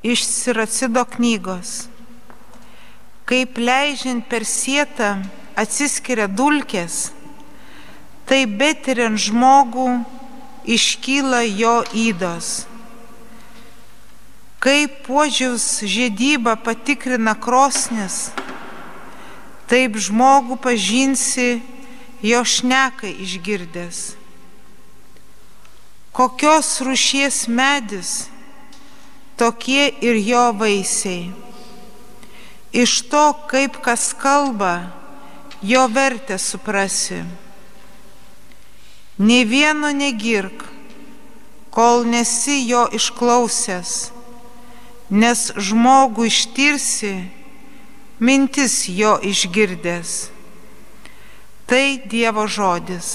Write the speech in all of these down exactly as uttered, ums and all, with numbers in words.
iš Siracido knygos. Kaip leidžiant per sietą atsiskiria dulkės, tai betiriant žmogų iškyla jo ydos. Kaip puodžiaus žiedybą patikrina krosnis, taip žmogų pažinsi jo šneką išgirdęs. Kokios rūšies medis, tokie ir jo vaisiai. Iš to, kaip kas kalba, jo vertę suprasi. Nė vieno negirk, kol nesi jo išklausęs, nes žmogų ištirsi, mintis jo išgirdęs. Tai Dievo žodis.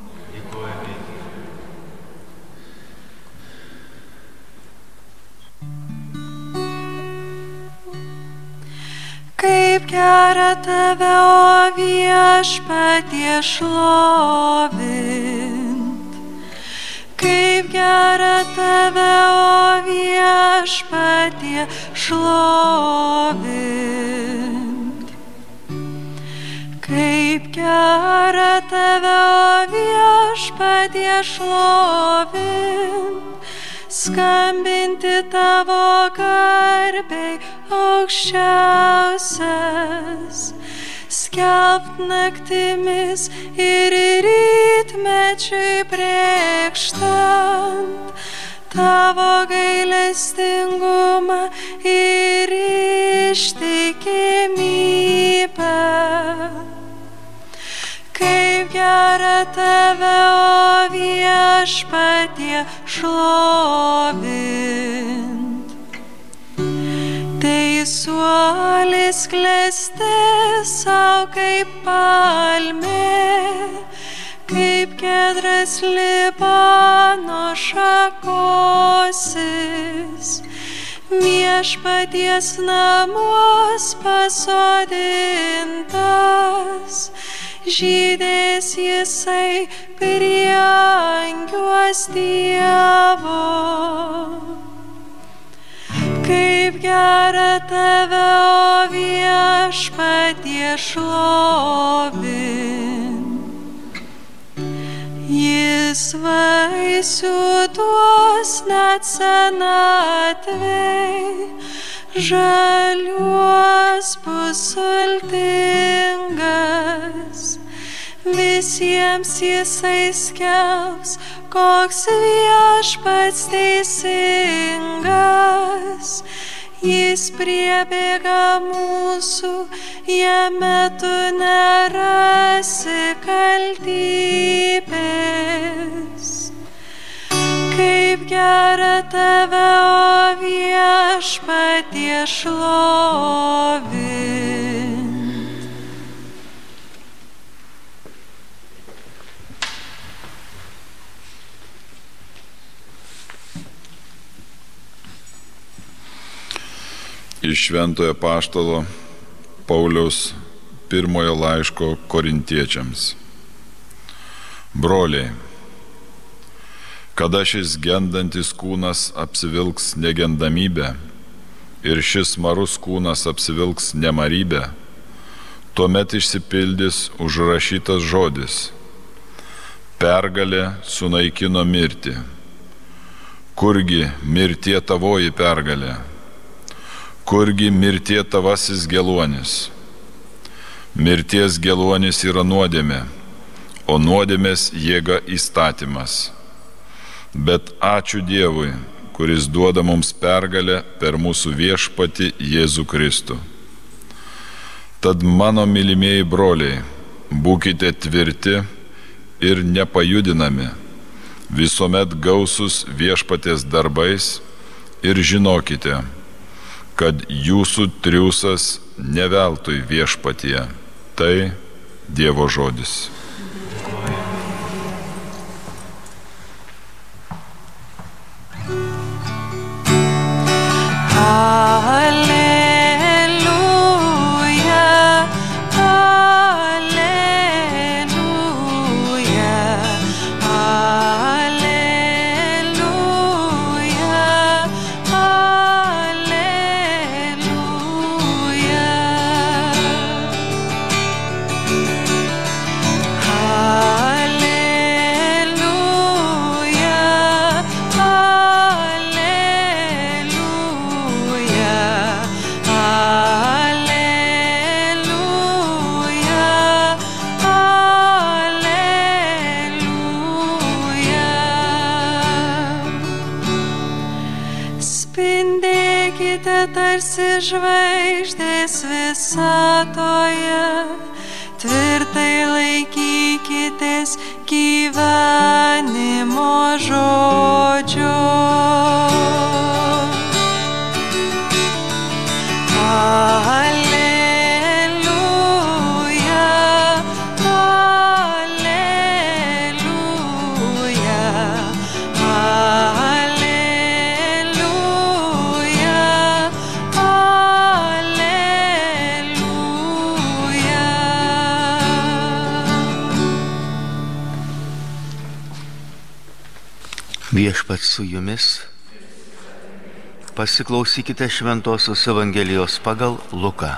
Kaip gera tave, o Viešpatie, šlovint. Kaip gera tave, o Viešpatie, šlovint. Kaip gera tave, o Viešpatie, šlovint. Skambinti tavo garbei aukščiausias, skelbt naktimis ir rytmečiui brėkštant tavo gailestingumą ir ištikimybę. Kaip gera tave, o Viešpatie, šlovint. Teisuolis klesti sau kaip palmė, kaip kedras Libano šakosis. Viešpaties namuos pasodintas, žydės jisai prieangiuos Dievo. Kaip gera tave, o Viešpatie, šlovint. Jis vaisių duos net senatvei, žaliuos bus sultingas. Visiems jisai skelbs, koks Viešpats teisingas. Jis priebėga mūsų, jame tu nerasi kaltybės. Kaip gera tave, o Viešpatie, šlovint. Iš Šventojo Apaštalo Pauliaus pirmojo laiško Korintiečiams. Broliai, kada šis gendantis kūnas apsivilks negendamybę ir šis marus kūnas apsivilks nemarybę, tuomet išsipildys užrašytas žodis: pergalė sunaikino mirtį. Kurgi mirtie tavoji pergalė? Kurgi mirtie tavasis geluonis? Mirties geluonis yra nuodėmė, o nuodėmės jėga įstatymas. Bet ačiū Dievui, kuris duoda mums pergalę per mūsų Viešpatį Jėzų Kristų. Tad mano mylimieji broliai, būkite tvirti ir nepajudinami, visuomet gausus Viešpaties darbais ir žinokite, kad jūsų triūsas ne veltui Viešpatyje. Tai Dievo žodis. Alleluia, alleluia, alleluia. Spindėkite tarsi žvaigždės visatoje, tvirtai laikykitės gyvenimo žodžio. Alleluja, alleluja, alleluja, alleluja. Viešpats su jumis. Pasiklausykite Šventosios Evangelijos pagal Luką.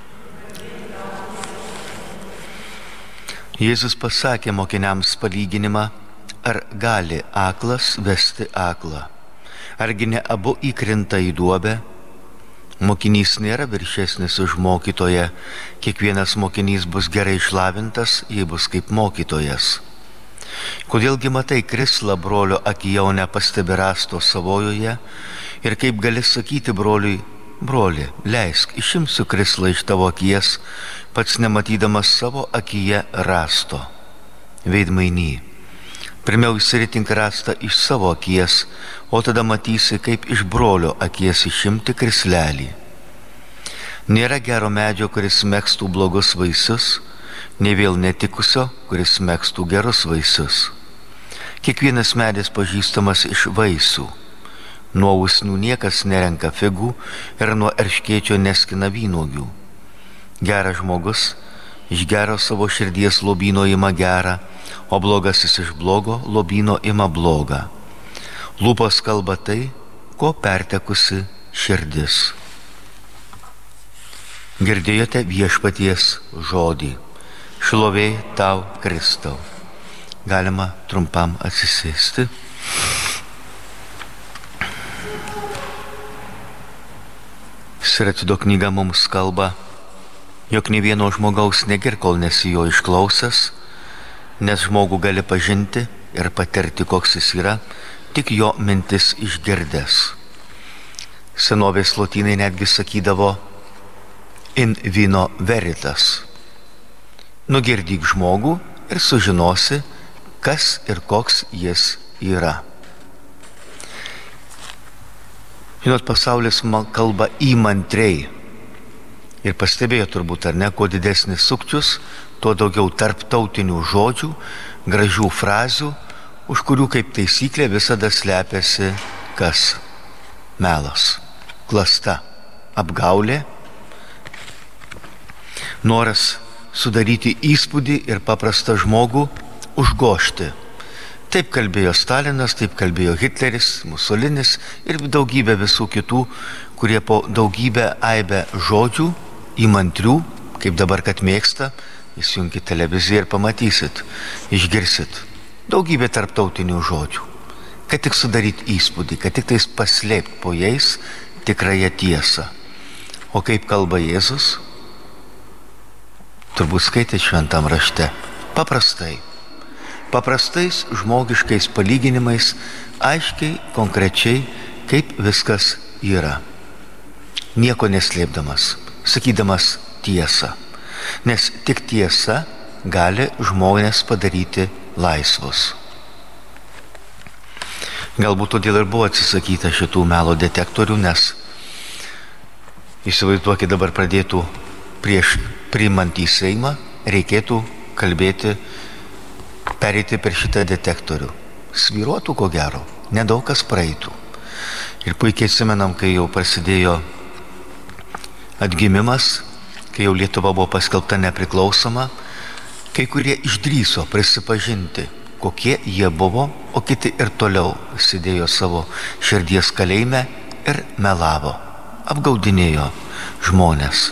Jėzus pasakė mokiniams palyginimą, ar gali aklas vesti aklą, argi ne abu įkrinta į duobę. Mokinys nėra viršesnis už mokytoją, kiekvienas mokinys bus gerai išlavintas, jei bus kaip mokytojas. Kodėlgi matai krislą brolio akyje, o nepastebi rąsto savojoje, ir kaip gali sakyti broliui, broli, leisk, išimsiu krislą iš tavo akies, pats nematydamas savo akyje rąsto. Veidmainy, pirmiau išsiritink rąstą iš savo akies, o tada matysi, kaip iš brolio akies išimti krislelį. Nėra gero medžio, kuris megztų blogus vaisius, nei vėl netikusio, kuris megztų gerus vaisius. Kiekvienas medis pažįstamas iš vaisių. Nuo usnių niekas nerenka figų ir nuo erškėčio neskina vynuogių. Geras žmogus iš gero savo širdies lobyno ima gerą, o blogasis iš blogo lobyno ima blogą. Lūpos kalba tai, ko pertekusi širdis. Girdėjote viešpaties žodį. Šlovė tau, Kristau. Galima trumpam atsisėsti. Siratido knyga mums kalba, jog ne vieno žmogaus negir, kol nesi jo išklausęs, nes žmogų gali pažinti ir patirti, koks jis yra, tik jo mintis išgirdęs. Senovės lotynai netgi sakydavo in vino veritas. Nugirdyk žmogų ir sužinosi, kas ir koks jis yra. Žinot, pasaulis kalba įmantriai. Ir pastebėjo turbūt, ar ne, kuo didesnis sukčius, tuo daugiau tarptautinių žodžių, gražių frazių, už kurių kaip taisyklė visada slepiasi kas? Melas, klasta, apgaulė, noras sudaryti įspūdį ir paprastą žmogų užgožti. Taip kalbėjo Stalinas, taip kalbėjo Hitleris, Musolinis ir daugybė visų kitų, kurie po daugybę aibę žodžių, įmantrių, kaip dabar kad mėgsta, įsijunkit televiziją ir pamatysit, išgirsit daugybę tarptautinių žodžių, kad tik sudaryti įspūdį, kad tik tais paslėpti po jais tikrąją tiesą. O kaip kalba Jėzus? Turbūt skaitė šventam rašte. Paprastai. Paprastais žmogiškais palyginimais, aiškiai, konkrečiai, kaip viskas yra. Nieko neslėpdamas, sakydamas tiesą. Nes tik tiesa gali žmonės padaryti laisvus. Galbūt todėl ir buvo atsisakyta šitų melo detektorių, nes įsivaizduokit, dabar pradėtų prieš priimant į Seimą, reikėtų kalbėti, pereiti per šitą detektorių. Svyruotų ko gero, nedaug kas praeitų. Ir puikiai atsimenam, kai jau prasidėjo atgimimas, kai jau Lietuva buvo paskelbta nepriklausoma, kai kurie išdrįso prisipažinti, kokie jie buvo, o kiti ir toliau sėdėjo savo širdies kalėjime ir melavo, apgaudinėjo žmonės.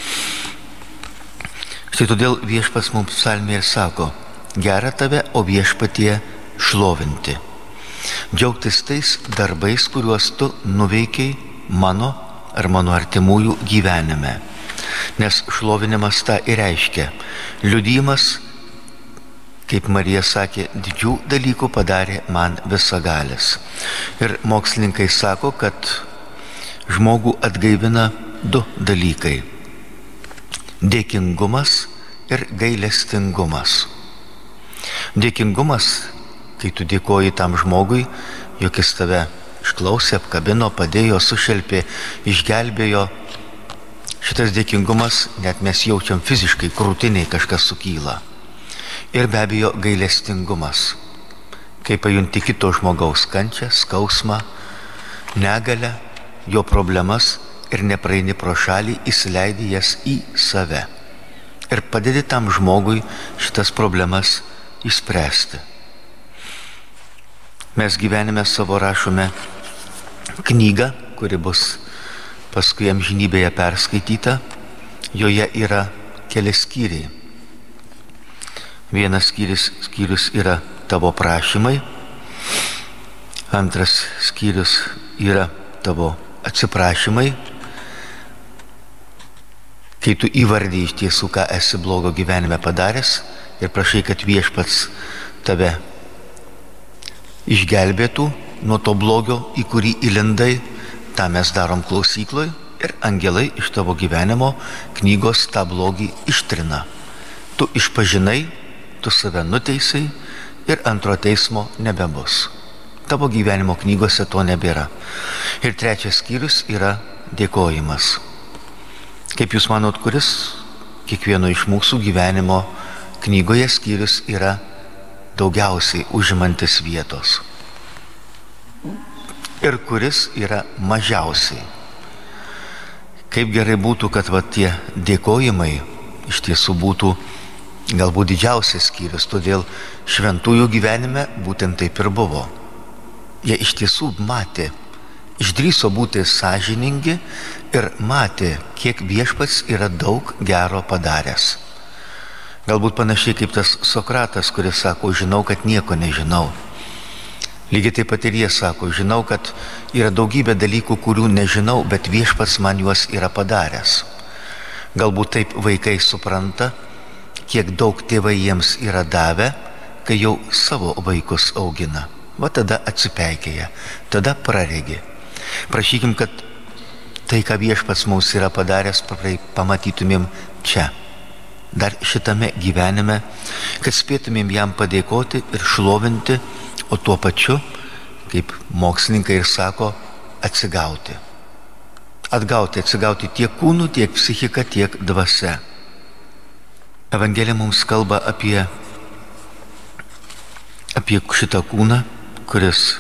Štai todėl viešpats mums psalmėje ir sako, gera tave, o viešpatie šlovinti. Džiaugtis tais darbais, kuriuos tu nuveikiai mano ar mano artimųjų gyvenime. Nes šlovinimas tą ir reiškia. Liudijimas, kaip Marija sakė, didžių dalykų padarė man visagalis. Ir mokslininkai sako, kad žmogų atgaivina du dalykai - dėkingumas ir gailestingumas. Dėkingumas, kai tu dėkoji tam žmogui, jog jis tave išklausė, apkabino, padėjo, sušelpė, išgelbėjo. Šitas dėkingumas, net mes jaučiam fiziškai, krūtiniai kažkas sukyla. Ir be abejo gailestingumas, kai pajunti kito žmogaus kančią, skausmą, negalę, jo problemas ir nepraeini pro šalį, įsileidi jas į save. Ir padedi tam žmogui šitas problemas išspręsti. Mes gyvenime savo rašome knygą, kuri bus paskui amžinybėje perskaityta. Joje yra keli skyriai. Vienas skyrius, skyrius yra tavo prašymai, antras skyrius yra tavo atsiprašymai, kai tu įvardiji iš tiesų, ką esi blogo gyvenime padaręs ir prašai, kad viešpats tave išgelbėtų nuo to blogio, į kurį įlindai. tą mes darom klausykloj ir angelai iš tavo gyvenimo knygos tą blogį ištrina. Tu išpažinai, tu save nuteisai ir antro teismo nebebus. Tavo gyvenimo knygose to nebėra. Ir trečias skyrius yra dėkojimas. Kaip jūs manot, kuris kiekvieno iš mūsų gyvenimo knygoje skyrius yra daugiausiai užimantis vietos? Ir kuris yra mažiausiai? Kaip gerai būtų, kad va, tie dėkojimai iš tiesų būtų galbūt didžiausias skyrius, todėl šventųjų gyvenime būtent taip ir buvo. Jie iš tiesų matė, išdrįso būti sąžiningi ir matė, kiek viešpats yra daug gero padaręs. Galbūt panašiai kaip tas Sokratas, kuris sako, žinau, kad nieko nežinau. Lygiai taip pat ir jie sako, žinau, kad yra daugybė dalykų, kurių nežinau, bet viešpats man juos yra padaręs. Galbūt taip vaikai supranta, kiek daug tėvai jiems yra davę, kai jau savo vaikus augina. Va tada atsipeikėja, tada praregi. Prašykim, kad tai, ką viešpats mums yra padaręs, pamatytumėm čia, dar šitame gyvenime, kad spėtumėm jam padėkoti ir šlovinti, o tuo pačiu, kaip mokslininkai ir sako, atsigauti. Atgauti, atsigauti tiek kūnų, tiek psichika, tiek dvasia. Evangelija mums kalba apie, apie šitą kūną, kuris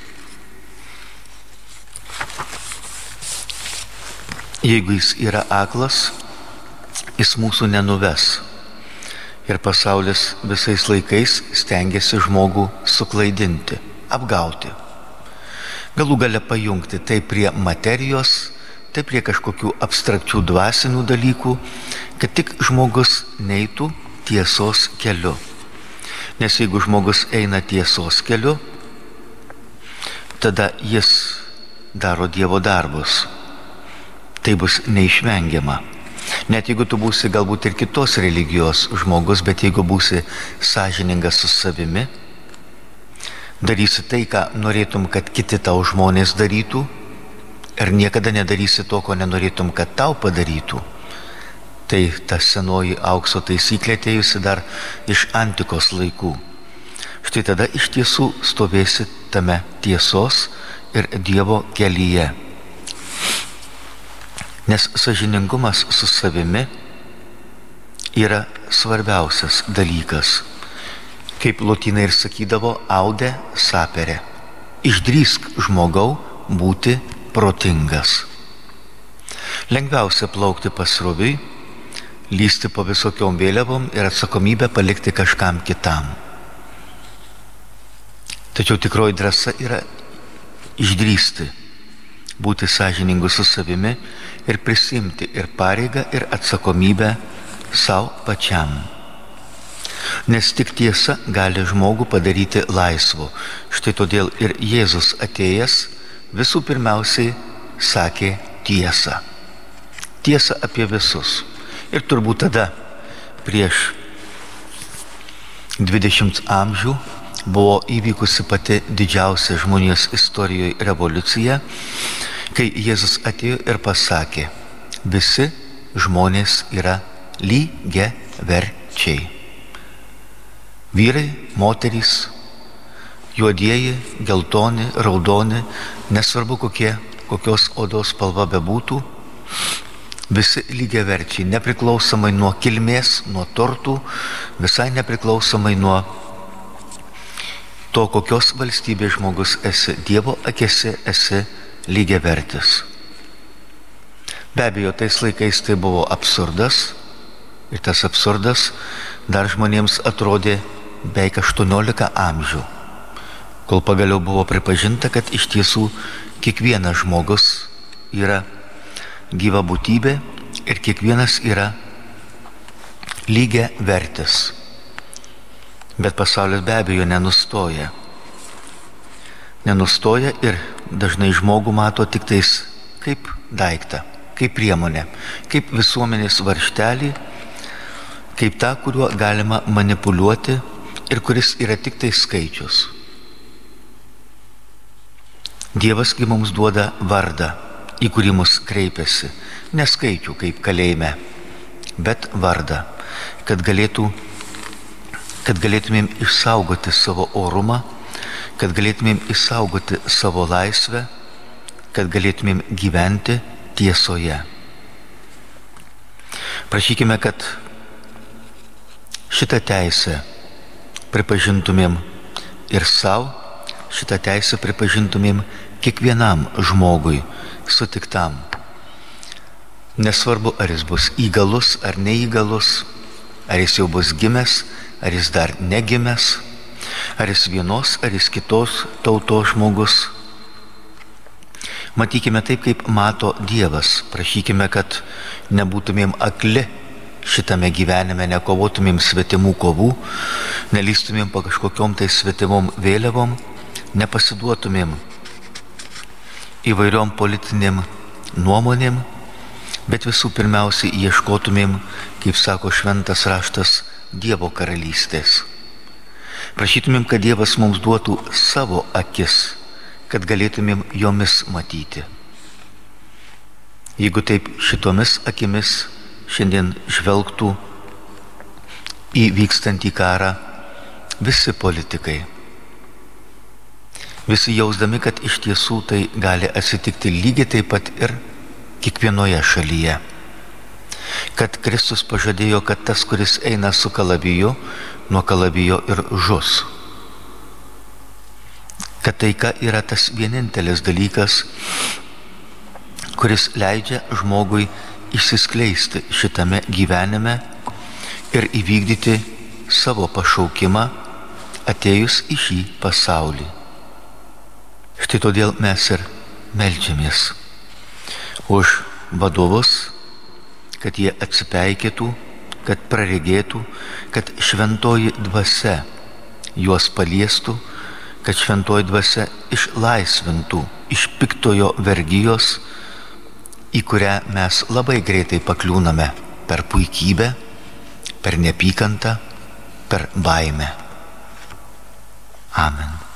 jeigu jis yra aklas, jis mūsų nenuves. Ir pasaulis visais laikais stengiasi žmogų suklaidinti, apgauti. Galų gale pajungti tai prie materijos, tai prie kažkokių abstrakčių dvasinių dalykų, kad tik žmogus neitų tiesos keliu. Nes jeigu žmogus eina tiesos keliu, tada jis daro Dievo darbus. Tai bus neišvengiama. Net jeigu tu būsi galbūt ir kitos religijos žmogus, bet jeigu būsi sąžiningas su savimi, darysi tai, ką norėtum, kad kiti tau žmonės darytų, ir niekada nedarysi to, ko nenorėtum, kad tau padarytų, tai ta senoji aukso taisyklė atėjusi dar iš antikos laikų. Štai tada iš tiesų stovėsi tame tiesos ir Dievo kelyje. Nes sąžiningumas su savimi yra svarbiausias dalykas. Kaip lotynai ir sakydavo, aude sapere. Išdrįsk žmogau būti protingas. Lengviausia plaukti pasroviui, lysti po visokiom vėliavom ir atsakomybę palikti kažkam kitam. Tačiau tikroji drąsa yra išdrįsti, būti sąžiningu su savimi ir prisimti ir pareigą, ir atsakomybę savo pačiam. Nes tik tiesa gali žmogų padaryti laisvu. Štai todėl ir Jėzus atėjęs visų pirmiausiai sakė tiesą. Tiesą apie visus. Ir turbūt tada prieš dvidešimt amžių buvo įvykusi pati didžiausia žmonijos istorijoje revoliucija, kai Jėzus atėjo ir pasakė, visi žmonės yra lygiaverčiai. Vyrai, moterys, juodieji, geltoni, raudoni, nesvarbu kokie, kokios odos spalva bebūtų, visi lygiaverčiai, nepriklausomai nuo kilmės, nuo turtų, visai nepriklausomai nuo to, kokios valstybės žmogus esi, Dievo akise esi lygiavertis. Be abejo, tais laikais tai buvo absurdas ir tas absurdas dar žmonėms atrodė beveik aštuoniolika amžių, kol pagaliau buvo pripažinta, kad iš tiesų kiekvienas žmogus yra gyva būtybė ir kiekvienas yra lygiavertis. Bet pasaulis be abejo nenustoja. Nenustoja ir dažnai žmogų mato tik tais kaip daiktą, kaip priemonę, kaip visuomenės varžtelį, kaip tą, kuriuo galima manipuliuoti ir kuris yra tik tai skaičius. Dievasgi mums duoda vardą, į kurį mus kreipiasi, ne skaičių kaip kalėjime, bet vardą, kad galėtų kad galėtumėm išsaugoti savo orumą, kad galėtumėm išsaugoti savo laisvę, kad galėtumėm gyventi tiesoje. Prašykime, kad šitą teisę pripažintumėm ir savo, šitą teisę pripažintumėm kiekvienam žmogui sutiktam. Nesvarbu, ar jis bus įgalus ar neįgalus, ar jis jau bus gimęs, ar jis dar negimęs, ar jis vienos, ar jis kitos tautos žmogus. Matykime taip, kaip mato Dievas. Prašykime, kad nebūtumėm akli šitame gyvenime, nekovotumėm svetimų kovų, nelystumėm po kažkokiom tai svetimom vėliavom, nepasiduotumėm įvairiom politinėm nuomonėm, bet visų pirmiausiai ieškotumėm, kaip sako šventas raštas, Dievo karalystės. Prašytumėm, kad Dievas mums duotų savo akis, kad galėtumėm jomis matyti. Jeigu taip šitomis akimis šiandien žvelgtų į vykstantį karą visi politikai, visi jausdami, kad iš tiesų tai gali atsitikti lygiai taip pat ir kiekvienoje šalyje. Kad Kristus pažadėjo, kad tas, kuris eina su kalaviju, nuo kalavijo ir žus. Kad taika yra tas vienintelis dalykas, kuris leidžia žmogui išsiskleisti šitame gyvenime ir įvykdyti savo pašaukimą atėjus į šį pasaulį. Štai todėl mes ir meldžiamės už vadovus, kad jie atsipeikėtų, kad praregėtų, kad šventoji dvasia juos paliestų, kad šventoji dvasia išlaisvintų iš piktojo vergijos, į kurią mes labai greitai pakliūname per puikybę, per neapykantą, per baimę. Amen.